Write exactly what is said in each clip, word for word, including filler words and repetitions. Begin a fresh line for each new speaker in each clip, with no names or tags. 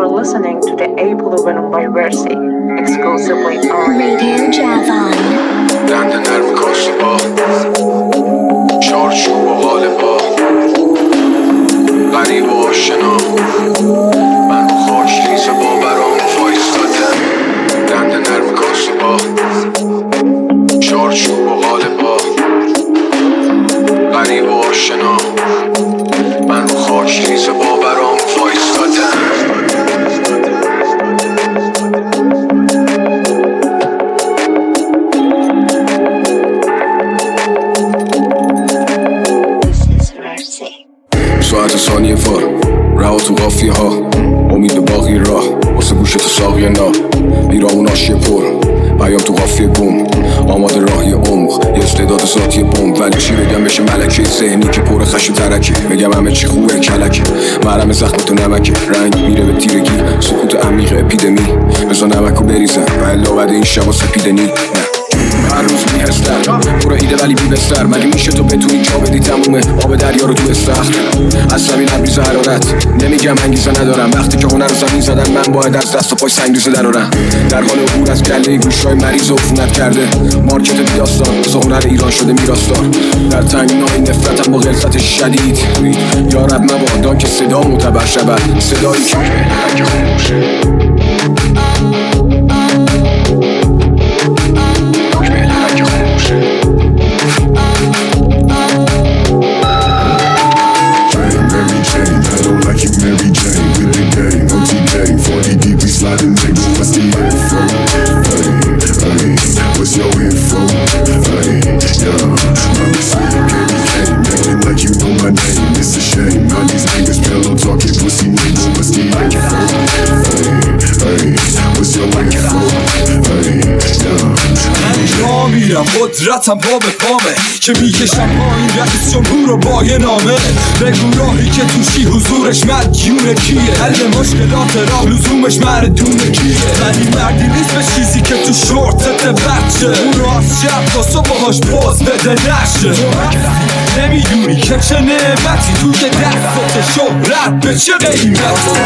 You're listening to the April Venom by Versi, exclusively on
Radio Javon.
دند نرم کاشی با چارچوب و غالبا غریب و آشنا من رو خاک ریز با برام فایستادم. دند نرم کاشی با چارچوب و غالبا غریب و آشنا من رو خاک ریز با برام فایستادم. ساعت ثانیه فار رها تو قافیه ها امید به باقی راه واسه گوشه تو ساقیه نا بیرامون آشیه پر پیام تو قافیه گم آماده راهی عمق یه استعداد ذاتی بمب ولی چی بگم بشه ملکه ذهنی که پر خش و ترکه بگم همه چی خوبه کلکه مرهم زخم تو نمکه رنگ میره به تیرگی سکوت عمیق اپیدمی بزا نمکو بریزم و الا بعد این شبا سپیده نی هر روز میهستر برو ایده ولی بی بستر مگه میشه تو بتونی جا بدی تمومه آب دریا رو تو استخر از زمین لبریز حرارت نمیگم انگیزه ندارم وقتی که هنر رو زمین زدن من باید از دست و پای سنگریزه درارم در حال عبور از گله گوشای مریض و عفونت کرده مارکت بیداستان بزا هنر ایران شده میراستار در تنگنای نفرتم با غلظت شدید یا رب مبادا که صدا معتبر شود صدایی که اگه خاموشه Sliding nigga, what's the info? Hey, hey, what's your info? Hey, yeah, I'm sweet baby K, acting like you know my name. It's a shame, all these niggas pillow talking pussy nigga. What's the info? Hey, hey, what's your info? Hey, yeah.
را میرم قدرتم پا به پامه که میکشم پایین رئیس جمهور رو با یه نامه بگو راهی که توشی حضورش مدیونه کیه حل مشکلات راه لزومش مردونه کیه ولی مردی نیست به چیزی که تو شورتت بچه اون رو از شب تا صبحاش باز بده نشه نمیدونی که چه نعمتی توی دستت شهرت به چه قیمت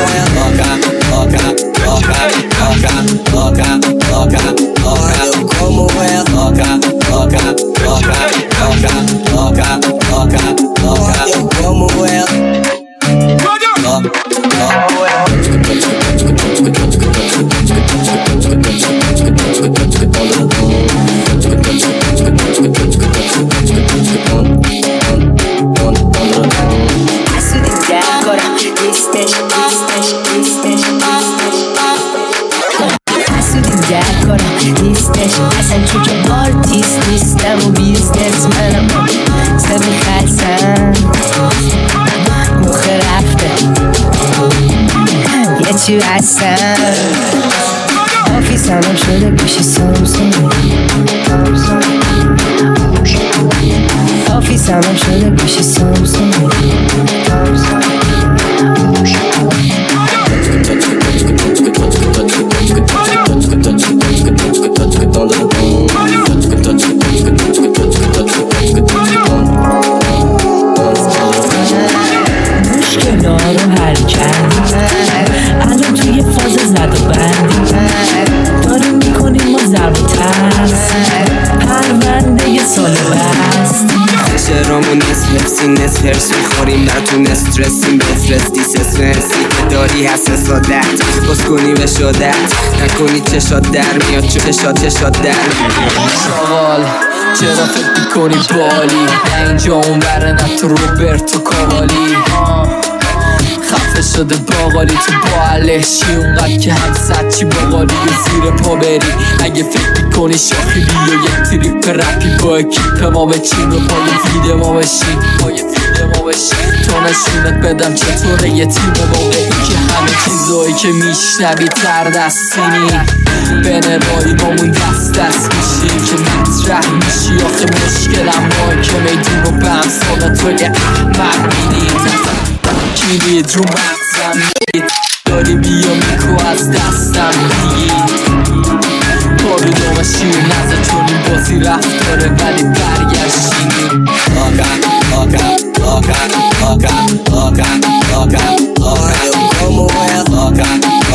como é toca, toca, toca, toca, toca, toca, toca, eu como é اصلا تو که آرتیست نیستم و بیزنس منم سبی خلصم مخ رفته یه چی هستم آفیسم شده گوشی سامسونگ آفیسم شده گوشی سامسونگ مشکلا رو حل کرد الان توی فاز زد و بند داریم میکنیم ما ضرب و ترس پرونده سال بست
شرامون نصف نفسی نصف هرس میخوریم در تو نسترسیم بفرستی سس مرسی که داری هست سادت باز کنی به شادت نکنی چشات در میاد چشات چشات در سوال چرا فکر میکنی بالی نه اینجا اون بره نه تو روبرتو کاوالی خفه شده باقالی تو با علشی اونقدر که هم صد چی باقالی و زیر پا بری اگه فکر میکنی شاخی بیا یک تریپ رپی با اکیپ ما بچین و پای فید ما بشین پای فید ما بشین تا نشونت بدم چطوره یه تیم واقعی که همه چیزایی که میشنوی تر دستینی بین رایی بامون دست دست میشیم که مطرح میشی آخه مشکلم ما که میدون رو به همسال توی احمد میدیم کلید رو مغزم میگید داری بیا میکو از دستم میگید پارو دامشی و نزد چون این بازی رفت داره ولی برگشتیم آگه آگه آگه آگه آگه آگه آگه آگه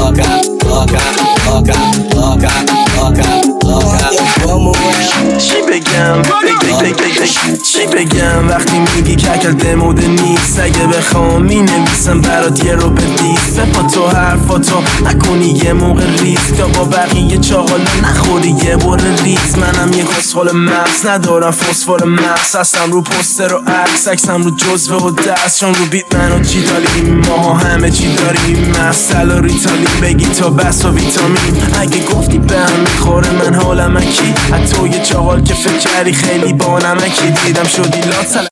بگم چی بگم وقتی میگی ککل دموده نیست اگه بخوام می نویسم برات یه رو بدیز بپا تو حرفاتو نکنی یه موقع ریز تا با بقیه چاقالا نخوری یه بره ریز منم یه کسخال مغز ندارم فسفر مغز هستم رو پوستر و عکس عکسم رو جزوه و دست چون رو بیت من و چی داریم ماها همه چی داریم مسئله و ریتالین بگی تا بس و ویتامین اگه گفتی به هم میخوره من حالم اکی حتی یه چاقال که فکر کردی خیلی با نمکی دیدم شدی لات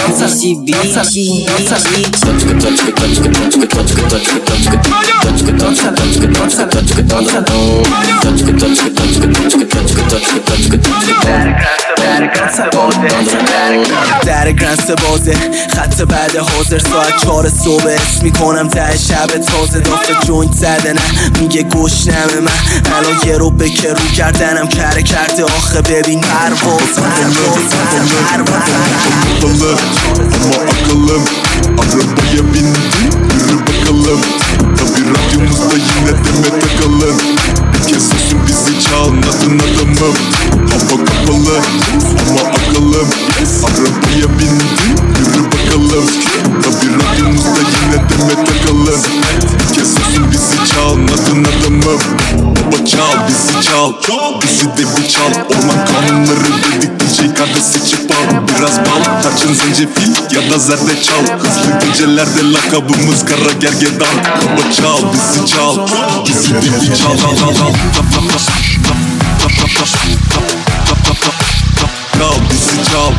در گرنس بازه خط بعد حاضر ساعت چهار صبح اسم میکنم ته شب تازه دافت جوینت زده نه میگه گوش نمه من الان یه رو بکر رو کردنم کره کرده آخه ببین پرواز
Ama akalım arabaya bindi yürü bakalım Tabi radyomuzda yine deme takalım Bir kez susun bizi çalmadın adamım Hava kapalı ama akalım Arabaya bindi yürü bakalım Tabi radyomuzda yine deme takalım Bir kez susun bizi çalmadın adamım Baba çal bizi çal bizi de bir çal Orman kanunları dedik D J kardeş seçip al Biraz bal tarçın zencefil ya da zerdeçal Hızlı gecelerde lakabımız kara gergedan Baba çal bizi çal bizi de bir çal Çal bizi çal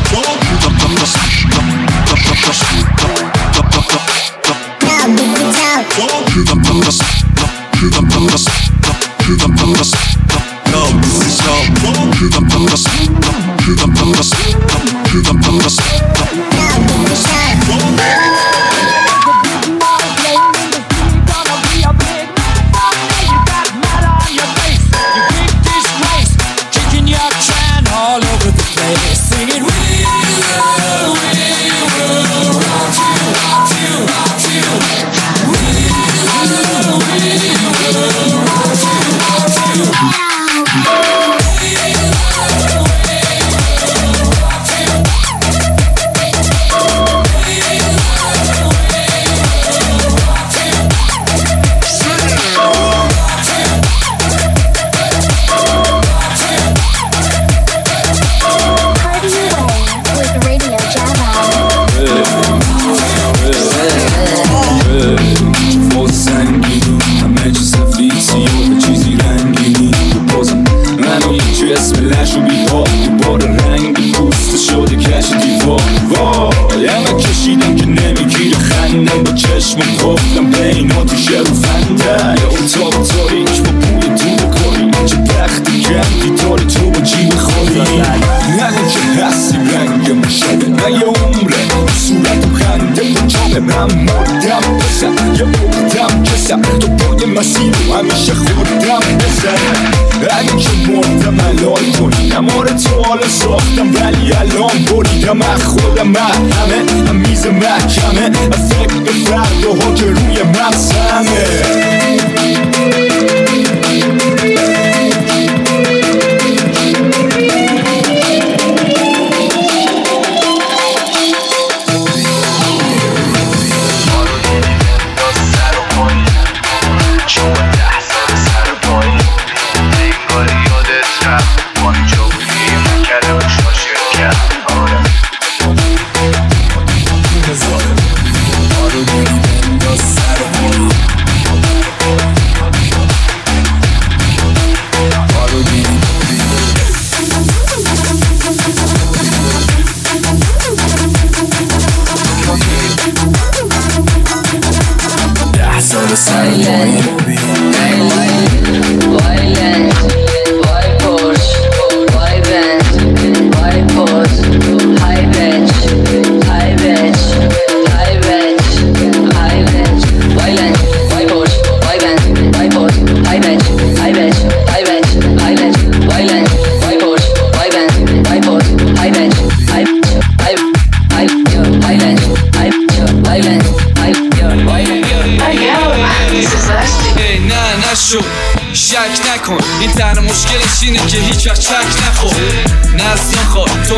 شک نکن این تنها مشکلش اینه که هیچ وقت چک نخور نزدان خواه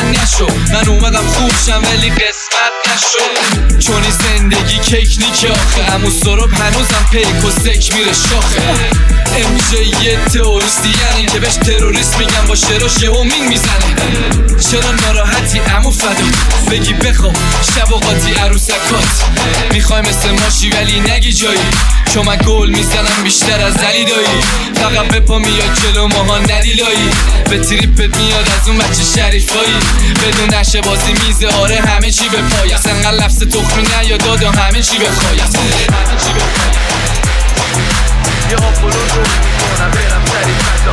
نشو من اومدم خوب شم ولی قسمت نشو چون این زندگی کیک نیکه آخه امو سراب هنوزم پیک و سک میره شاخه امجه یه تروریستی یعنی که بهش تروریست میگم با شراش یه همین میزنه چرا ناراحتی امو فدا بگی بخوام شب و قاطی عروسکات میخوای مثل ماشی ولی نگی جایی چون من گل میزنم بیشتر از علی دایی فقط بپا میاد جلو ماها ندیلایی به تریپت میاد از اون بچه شریفایی بدون نشه بازی میزه آره همه چی به پای است انقدر لفظ تخمی نیاد داد و همه چی به خواهی است همه چی به خواهی است یا پلو رو میکنم برم سری فتا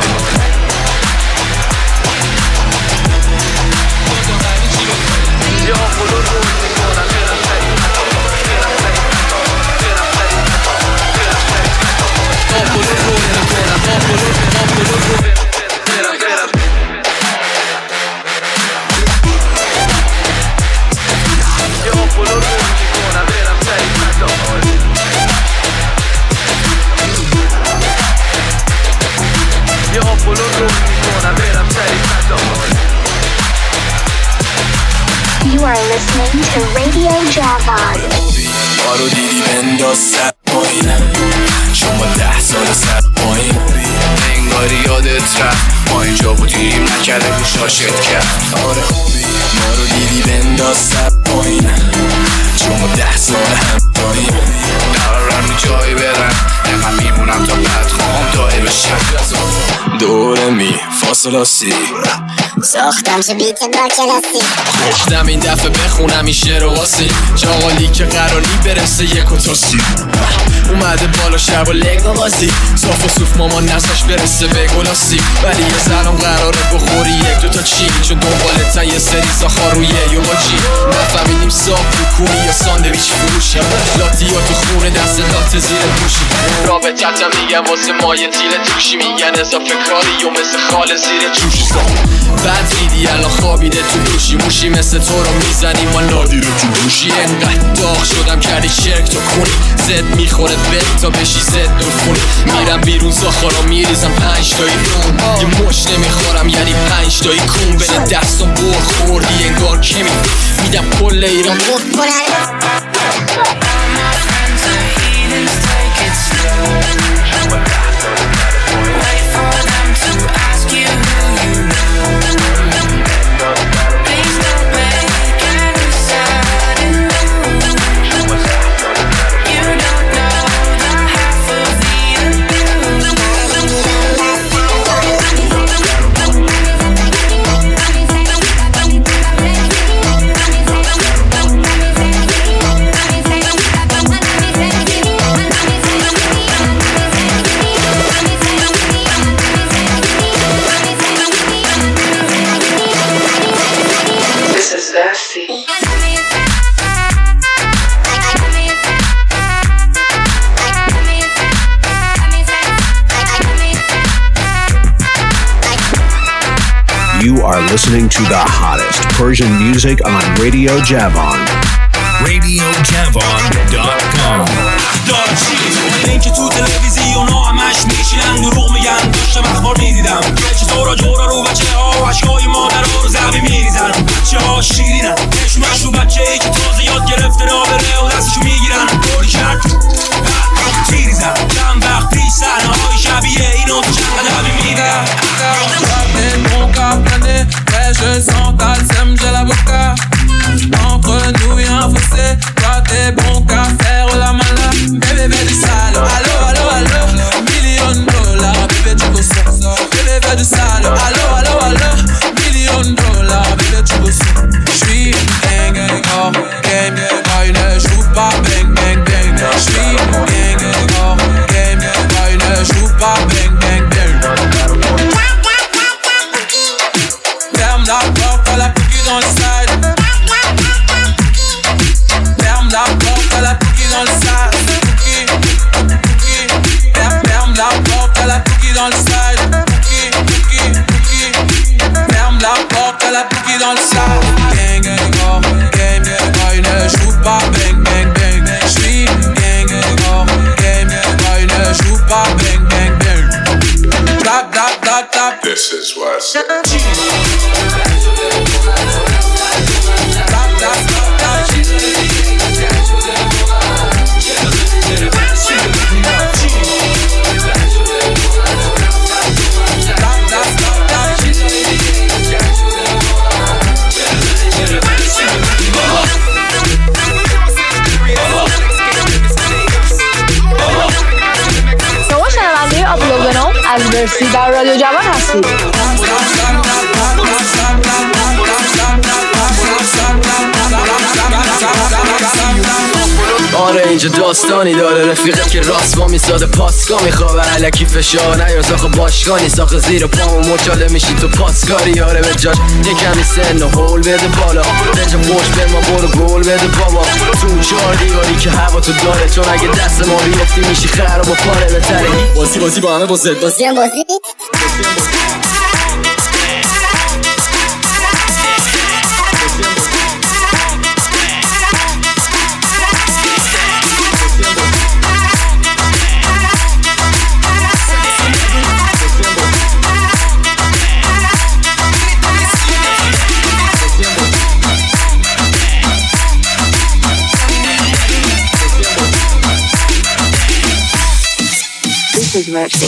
یا پلو رو میکنم برم سری فتا برم سری فتا برم سری فتا برم سری فتا یا پلو رو میکنم یا پلو یا پلو رو برم برم یا پلو رو میکنم برم سری فتا یا پلو رو میکنم برم سری فتا
You are listening to Radio Javon.
بارو دیدی بنداز سر پایین شما ده سال سر پایین انگاری یادت رفت ما اینجا بودیم نکرده گوشاشت کرد آره ما رو دیدی بنداز سر پایین شما ده سال هم پایین قرارم جایی برن نقم میمونم تا بعد خواهم دایی بشم دوره می فاصله سی
ساختم چه بیت با کلاسی
گفتم این دفعه بخونم این شعر و واسی جاغالی که قراری برسه یک و تاسی اومده بالا شب و لگا بازی صاف و صوف مامان نساش برسه به گلاسی ولی یه زنم قراره بخوری یک دو تا چی چون دنبالتن یه سری ساخارویه یا با چی نفهمیدیم صاف بکنی یا ساندویچ فروشی لاتی یا تو خونه دست لات زیر پوشی رابطتم میگم واسه مایه تیره توشی میگن اضافه کاری و مثل خال زیر جوشی بعد دیدی الان خوابیده تو دوشی موشی مثل تو رو میزنی ما نادی رو تو دوشی انقدر داغ شدم کردی شرک تو خونی زد میخوره بری تا بشی زد دو خونی میرم بیرون زاخارا میریزم پنج تایی نون یه مش نمیخورم یعنی پنج تایی کون بده دستم بر خوردی انگار کمی میدم کل ایران بود کنن
You are listening to the hottest Persian music on Radio Javon. radio javon dot com.
این که تو تلویزیون ها همش میشینن دروغ میگن داشتم اخبار میدیدم چطورا جورا رو بچه ها و عشقای مادر ها رو زمین میریزن بچه ها شیرینن نشونش رو بچه ای که تازه یاد گرفته را بره و دستشو میگیرن باری کرد تیریزن چند وقت پیش صحنه های شبیه اینو تو چند قدمی میدن
Mon cap blindé, ouais je sens ta sème, j'ai la boca. Entre nous y'a un fossé, toi t'es bon qu'à faire la mala. Bébé bébé du sale, allo allo allo, million dollars, bébé tu bosses. Bébé bébé du sale, allo allo allo, million dollars, bébé tu bosses. J'suis un gang hors game, pas une chou.
مرسی. در رادیو جوان هستید.
آره اینجا داستانی داره، رفیقت که راست با میساده پاسگاه میخوابه علکی فشار نیار ساخه باشگانی ساخه زیر پامو مچاله میشی تو پاسکاری. آره به جاش یه کمی سن و هول بده بالا رنجا پشت به ما برو گل بده بابا تو اون چهار دیواری که هوا تو داره، چون اگه دست ما بیفتی میشی خراب و پاره بتره.
بازی بازی با همه بازی بازی هم بازی
This is Mercy.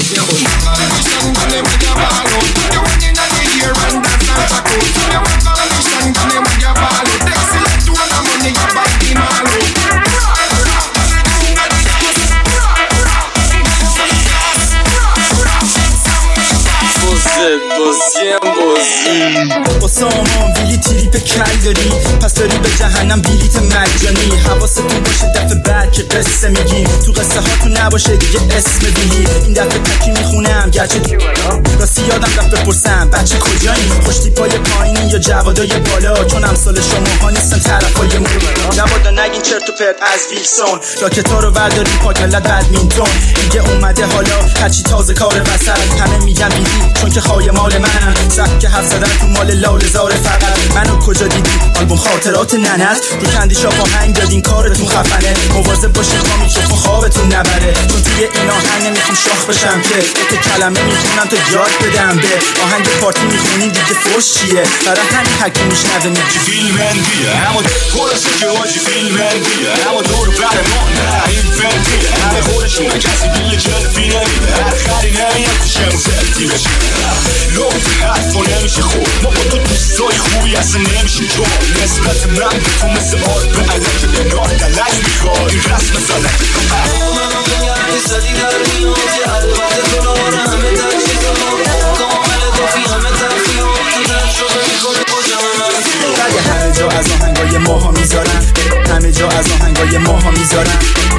با سامان ویلی تریپ کل داری، پس داری به جهنم بلیت مجانی. حواستون باشه دفعه بعد که قصه میگیم، تو قصه ها تو نباشه دیگه اسم ویلی. این دفعه تکی میخونم گرچه راستی یادم رفت بپرسم بچه کجایی، خوشتیپای پایینی یا جوادای بالا، چون امثال شماها نیستن طرفای مورد. جوادا نگین چرت و پرت از ویلسون، راکتا رو برداری پاک ملت بدمینتون. دیگه اومده حالا هرچی تازه کار وسط، همه میگن بیدی چون که خواهی مال منم. سبک حرف زدن تو مال لاله زاره فقط. منو کجا دیدی آلبوم خاطرات ننت، رو کندیشا آهنگ دادین کارتون خفنه. مواظب باشین خامی چون خوابتون نبره، چون توی این آهنگ نمیخوام شاخ بشم که یک کلمه میخونم تا یاد بدم به آهنگ پارتی میخونین دیگه فوش چیه. برای همین حکی میشنوه میگی
فیلمندیه همون خودشه که واجی فیلمندیه همون دور بر ما نه این فندیه همه خودشونه کسی بیل جلفی نمیده هر خری نمیاد تو شمزلتی بشه لوت حرف و نمیشه خوب ما با تو دوستای خوبی اصلا نمیشه جو نسبت من به تو مثل آرد به علک نگاه دلک میخواد این رسم زلک منو بگم که صدی در میاد البته تو ناره همه تجیزا کامل دافی همه تفیاد تو در شده میکنه کجا
همه همه جا از آهنگای ماها میذارن، همه جا از آهنگای ماها میذارن،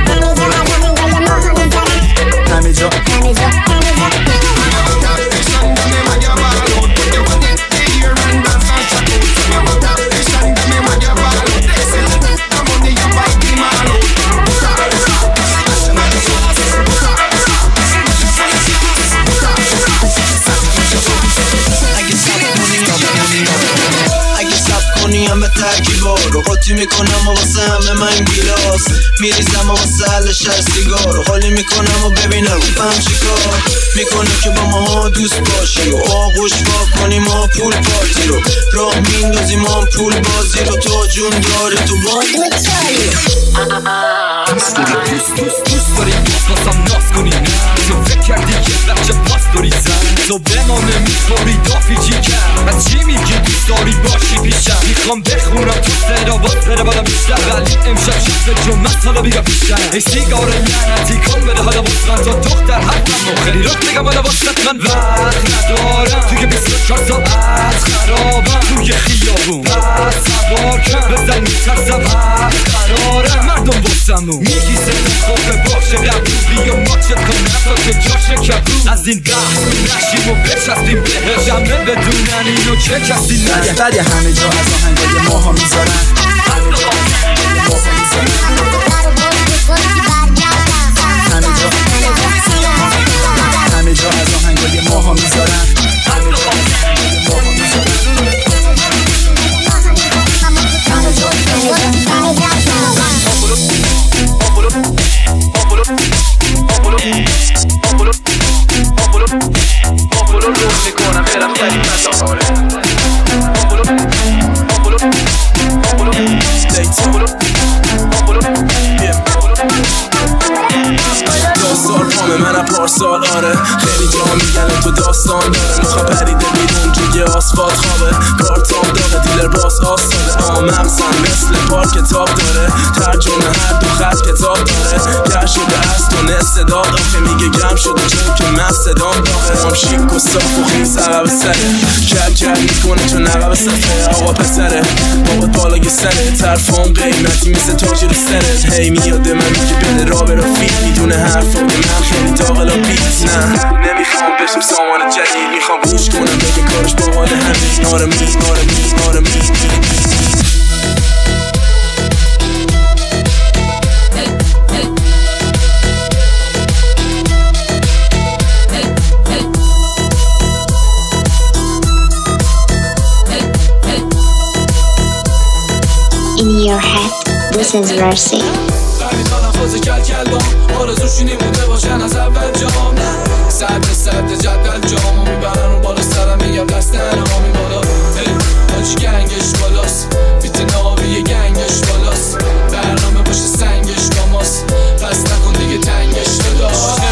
همه جا همه جا
همه ترکیبا رو قاطی میکنم و واسه همه من گیلاس میریزم و واسه حلش هر سیگار خالی میکنم و ببینم فهم چیکار میکنه که با ما دوست باشی و آغوش با کنیم و پول پارتی رو راه میندازیم ما پول بازی رو تو جون داری تو با دوچاری
دوست داری دوست دوست دوست داری دوست واسم ناز کنی نه تو فکر کردی که بچه پاس داری زن تو به ما نمیخوری دافی چی کرد از چی میگی دوست داری باشی پیشم میخوام بخونم تو صدا باز بره بالا بیشتر ولی امشب شب جمعت حالا بیگم بیشتر ای سیگار لعنتی کن بده حالا بسرن تا دختر حتم و خیلی رخ بگم حالا واسط من وقت ندارم توی بیست و چهار ساعت خرابم توی خیابون بس سوار کن بزن میترسم حق قرارم مردم بسمون میگی سفت خوبه باشه قبول بیا ماچت کن نفتا که جاش کبول از این بحث نشیم و بچستیم بهش همه بدونن اینو چه کسی نگه
بعد همه جا از آهنگای ماها میذارن، همه جا همه جا از آهنگای ماها میذارن، همه جا
میکنم برم هستم مثل بار کتاب داره ترجمه هر دو خط کتاب داره گر شده از تو نصد داغم که میگه گم شده چون که من صدام داغه هم شیک و صاف و خیس عقب سره کل کل میکنه چون عقب سفره آقا پسره بابات بالای سره طرفام قیمتی مثل تاج رو سرت هی میاد من میگه بده را به رفیق میدونه حرفا که من خیلی داغلا بیت نه نمیخوام بشم سامان جدید میخوام گوش کنم بگه کارش باحال همین آرمی آرمی آرمی
In your head, this is Versi.
نفاز کل کلام آرزوشونی مونده باشن از اول جام صد صد جدول جامو میبرن اون بالا سرم میگم دست نرامی بالا حاجی گنگش بالاست بیت ناوی گنگش بالاست برنامه باشه سنگش کاماست پس نکن دیگه تنگش داداش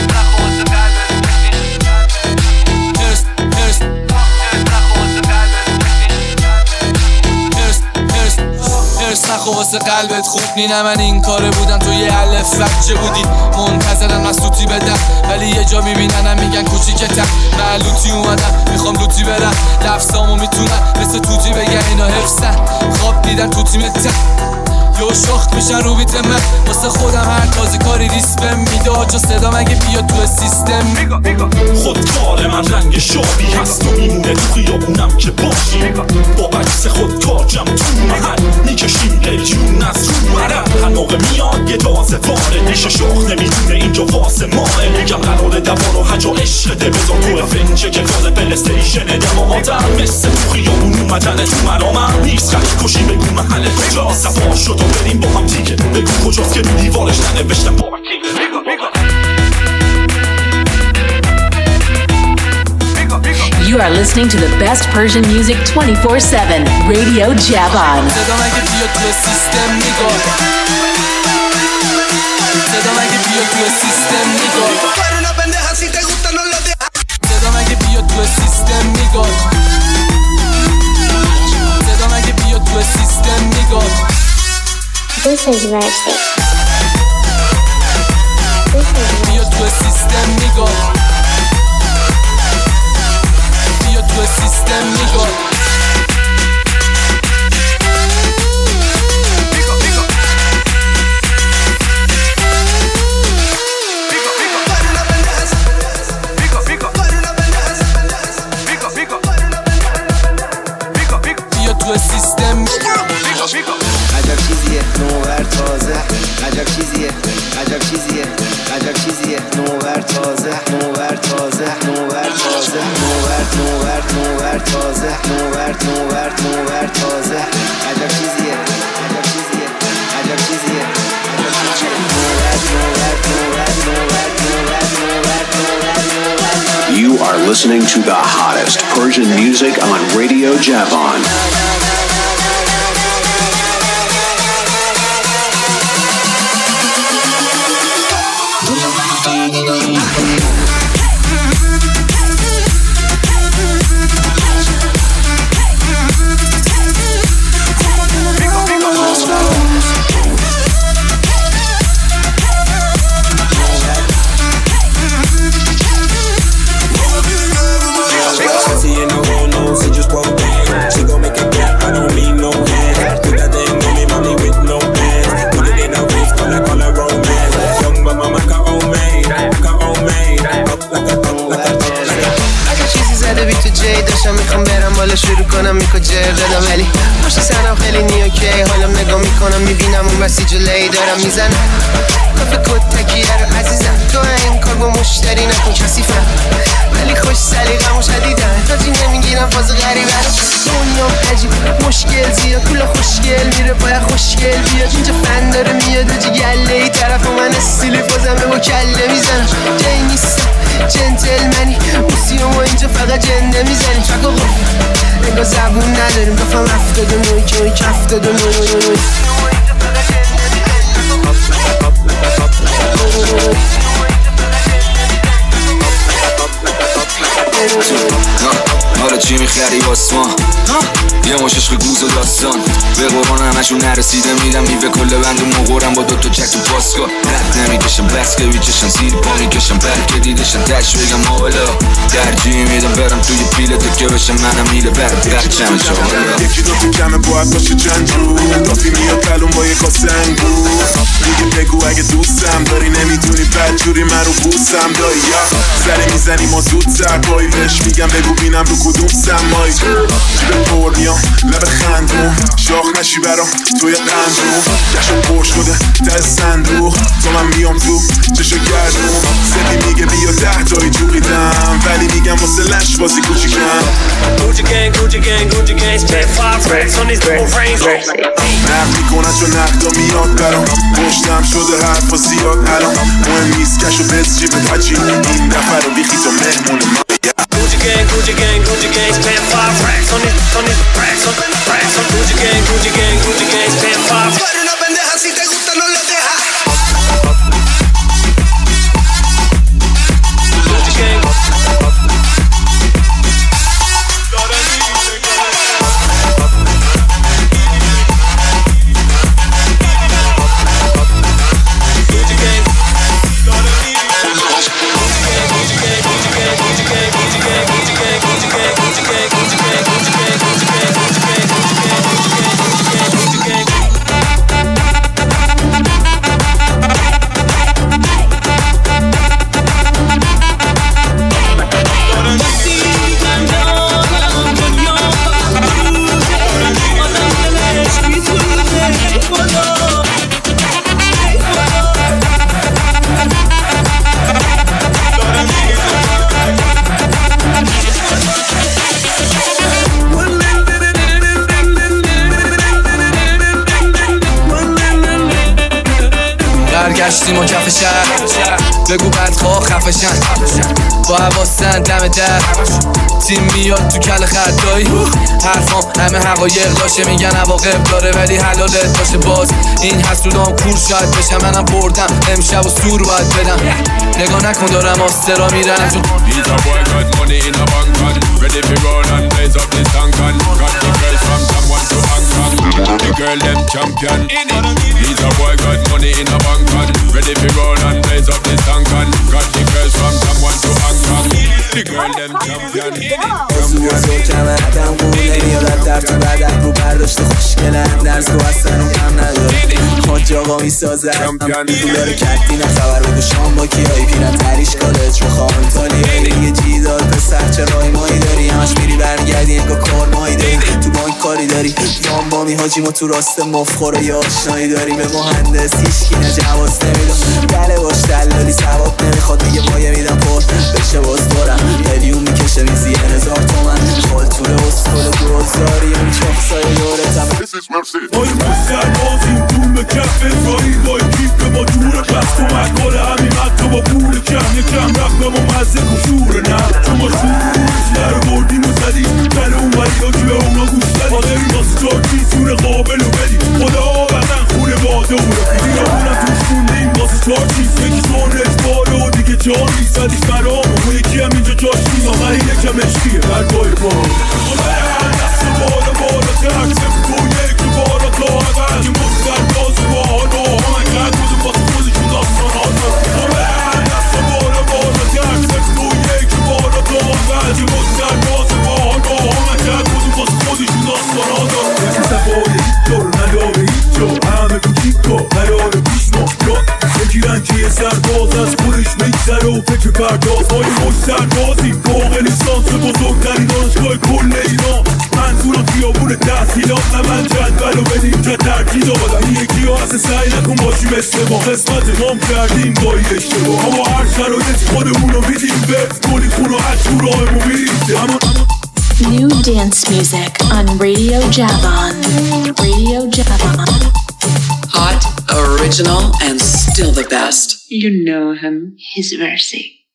نخو واسه قلبت خوب نینه من این کاره بودم تو یه الف وجه بودی منتظرم مسلوطی بدم ولی یه جا میبیننم میگن کوچیکتم من لوتی اومدم میخوام لوتی برم لفظامو میتونم مثل توتی بگن اینا حفظن خواب دیدن تو تیمتم یو شاخت میشن رو بیت من واسه خودم هر تازه کاری ریسپم میده چون صدا مگه بیاد تو سیستم
خودکار من رنگ شابی هست و میمونه تو خیابونم که باشی با بکس خودکار جمع تو محل میکشیم قلیون از رو مرم هنوقه میاد یه تازه وارد میشه شاخ نمیدونه اینجا واسه ماه میگم قرار دوار و حجا عشقته بذار تو فنجه که کاز پلستیشن دماماتم مثل تو خیابون اومدن تو مرامم نیست خرید کشی بگو محل کجا سفار شد و بریم با هم دیگه بگو کجاست که رو دیوارش ننوشتم با
You are listening to the best Persian music twenty-four seven. Radio Javon.
صدا مگه بیاد تو سیستم نگاه صدا مگه بیاد تو سیستم نگاه صدا مگه بیاد تو سیستم نگاه صدا مگه بیاد تو سیستم نگاه
This is Versi.
بیاد تو سیستم نگاه بیاد تو سیستم نگاه بیاد تو سیستم
عجب چیزیه نوور تازه عجب چیزیه عجب چیزیه عجب چیزیه نوور تازه نوور تازه نوور تازه نوور نوور نوور تازه نوور نوور نوور تازه عجب چیزیه عجب چیزیه عجب چیزیه نوور نوور نوور نوور نوور نوور نوور.
You are listening to the hottest Persian music on Radio Javon.
میخوام برم بالا شروع کنم میکو جر دادم ولی پشت سرم خیلی نیوکی حالم نگاه میکنم میبینم اون بسی جلوی دارم میزنم کافه کد تکیه رو عزیزم تو این کار با مشتری نکن کسیفم ولی خوش سلیقم و شدیدن تاجی نمیگیرم فاز غریبه دنیا عجیب مشکل زیاد کولا خوشگل میره باید خوشگل بیاد اینجا فن داره میاد و جگله ای طرف من استیلی فازمه با کله میزنم جایی نیستم جنتلمنی موسیوم و اینجا فقط جنده میزنیم چکا گفت انگاه زبون نداریم گفتم افتاد و نوی که اوی کفتاد و نوی
حالا چی میخری واسه ما یه مش عشق گوز و داستان به قرآن همشون نرسیده میدم میوه کل بند و مغورم با دوتا چک تو پاسکا رد نمیکشم بس که بیچشن زیر پا میکشم بلکه دیدشن تش بگم ماولا درجی میدم برم توی پیله تکه بشم منم میله برم برچم چهارا
یکی دو تو کمه باید باشه چند رو کافی میاد کلون با یک سنگو دیگه بگو اگه دوستم داری نمیتونی بدجوری من رو بوسم دایی یا سری میزنی ما زود سرپایی بهش میگم بگو بینم رو کدوم سمایی جیب پر میام لب خندون شاخ نشی برام توی قندون جشن پر شده در صندوق تو من میام تو چشو گردون سدی میگه بیا ده تایی جوقیدم ولی میگم واسه لش بازی کوچیکم
Gucci gang, Gucci gang, Gucci gang spent five racks on these new frames
نقد میکنن چون نقدا میاد برام پشتم شده حرفا زیاد الان مهم نیست کشو بس جیبت حجی این دفعه رو بیخی تو مهمون ما
Gucci gang, Gucci gang, Gucci gang spent five racks on these, on these racks on racks on Gucci gang, Gucci gang, Gucci gang spent five. Tú eres una pendeja, si te gusta no lo dejas. Gucci gang.
برگشتیم و کف شهر بگو بدخواه خفشن با حواسن دم در تیم میاد تو کل خطایی حرفام همه حقایق داشه میگن عواقب داره ولی حلالت باشه باز این حسودام کور شاید بشم منم بردم امشب و سور باید بدم نگاه نکن دارم آسترا میرم چون
These are boy got money in a bank on ready for roll and blaze up this tank on got the girls from someone to Hong Kong the girl them champion These are boy got money in a bank on ready for roll and blaze up this tank on got the girls from someone to Hong Kong the girl them champion
موضوع کمه عدم قونه میادت در تو بدن رو برداشت خوشگلن درس و اصلا اون کم نداره خاج آقا میسازم تو داره کردی نخبر بگو شام با کیایی پیرن تریش کالج رو خواهن تالیه یه جی داد پسر چه رای مایی داری همش میری برگردی انگاه کار مایی داری تو بانک کاری داری یام بامی حاجی ما تو راست مفخور و یه آشنایی داری به مهندس هیچکی نه جواز نمیدم بله باش دلالی ثواب نمیخواد میگه مایه میدم پر بشه باز دارم میلیون میکشه میزی هزار تومن خالتوره اسکل گذاری اون چاقسای یارتم
بای مستر بازیم دون به کف ازایی بای کیف که با دوره پس کمک کاره همین حتی با پول کم یکم رفتم و مزه کشوره نه چون ما شورش در بردیم و زدیم بل اون ولی ها که به اونا گوش دادیم مادری واسه چارکی سور قابل و بدیم خدا بدن خونه باده و رفیدی یا اونم توش خوندیم واسه چارکی یکی سونش باله و دیگه جان نیستدیش برام و یکی هم اینجا جاش نیم آقا این یکم اشکیه در بای بار خدا دست بالا بالا ترسم تو یک بالا تا اول یه مستر باز با حالا همه کرد بودم واسه خودشون داستان حالا خدا دست بالا بالا ترسم تو یک بالا تا اول یه مستر باز با حالا همه کرد بودم واسه خودشون داستان حالا یکی سفای هیچ جا رو نداره هیچ جا همه کوچیکا قرار پیش ما بگیرن که یه سرباز از خودش میگذره و فکر پرداز های مش سربازی فوق لیسانس بزرگترین دانشگاه کل ایران منظورم خیابون تحصیلات نه من جدول و بدیم که ترکیدات این یکی ها اصلا سعی نکن باشیم مثل ما قسمت مام کردیم با این اشتباه اما هر شرایطی خودمون رو میدیم بفت کنیم خون و هر تو راهمون میریم
New dance music on Radio Javon. Radio Javon.
Hot, original, and still the best.
You know him, his Versi.